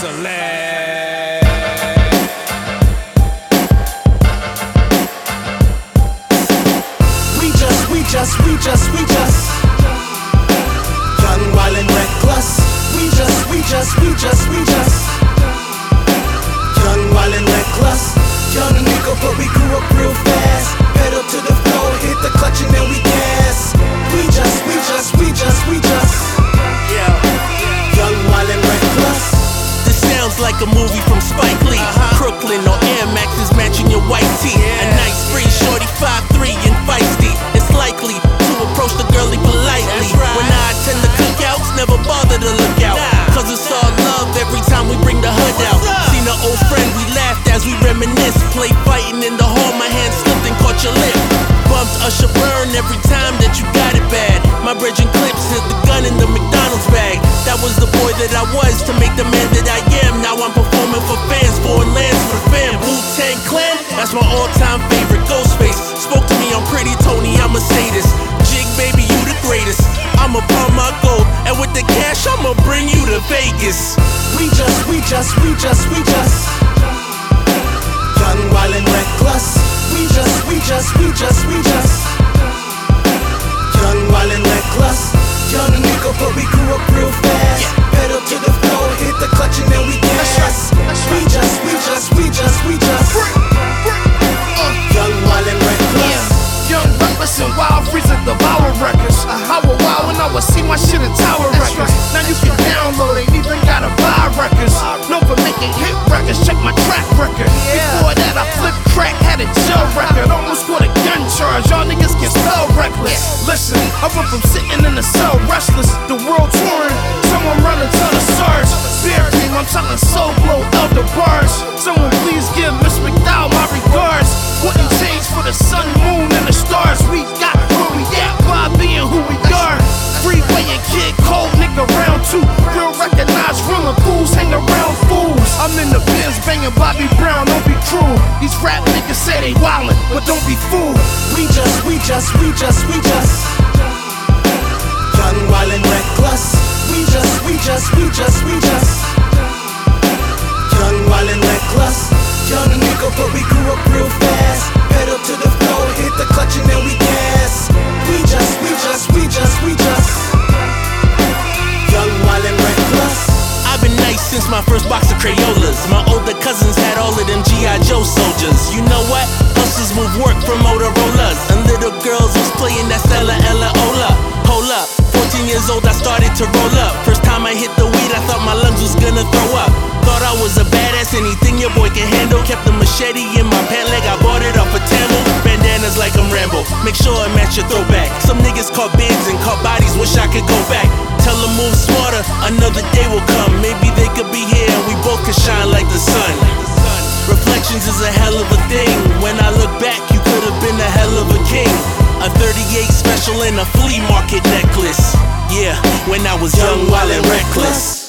Excellent. We just young, wild and reckless. We just young, wild and reckless. Young nigga, but we grew up real fast. Pedal to the floor, hit the clutch and then we gas. We just young, wild and reckless. This sounds like a movie from Spike Lee. Crooklyn or Air Maxes matching your white tee. A nice free shorty 5'3" and feisty. It's likely to approach the girlie politely. When I attend the cookouts, never bother to look out, cause it's all love every time we bring the hood out. Seen an old friend, we laughed as we reminisce. Play fighting in the hall, my hand slipped and caught your lip. Bumped Usher burn every time that you got it bad. My bridging clips hit the gun in the McDonald's bag. That was the boy that I was to make the man that I am. Now I'm performing for fans, foreign lands for the fam. Wu-Tang Clan, that's my all-time favorite. Ghostface spoke to me on Pretty Tony, I'm a sadist. Jig baby, you the greatest. I'ma pawn my gold, and with the cash I'ma bring you to Vegas. We just young, wild and reckless. We just young, wild and reckless. Young nigga, but we grew up real fast. Pedal to the floor, hit the clutch and then we gas. We just young, wild and reckless. Young, reckless and wild, freezing devour records. I was wild when I would see my shit in Tower Records. Now you can download, ain't even gotta buy records. Known for making hit records, check my track record. Before that I flipped crack, had a jail record. Almost got a gun charge, y'all niggas can spell reckless. Listen, I went from sitting in the cell restless, the world touring, someone running to the surge. Beer cream, I'm selling soul blow out the bars. Someone please give Miss McDowell my regards. Wouldn't change for the sun, moon, and the stars. We got where we at by being who we are. Freeway and Kid Cold, nigga round two. Real recognized, real and fools hang around fools. I'm in the Benz banging Bobby Brown, don't be cruel. These rap niggas say they wildin', but don't be fooled. We just young, wild and reckless. We just young, wild and reckless. Young nigga, but we grew up real fast. Pedal to the floor, hit the clutch and then we gas. We just young, wild and reckless. I've been nice since my first box of Crayolas. My older cousins had all of them G.I. Joe soldiers. You know what? Hustlers move work from Motorola's, and little girls was playing that Stella Ella Ola. Hold up, 14 years old I started to roll up. First time I hit the weed I thought my lungs was gonna throw up. Thought I was a badass, anything your boy can handle. Kept the machete in my pant leg, I bought it off a Tamil. Bandanas like I'm Rambo, make sure it match your throwback. Some niggas caught bids and caught bodies, wish I could go back. Tell them move smarter, another day will come. Maybe they could be here and we both could shine like the sun. Reflections is a hell of a thing. When I look back, you could have been a hell of a king. A 38 special and a flea market necklace. Yeah, when I was young, wild and reckless.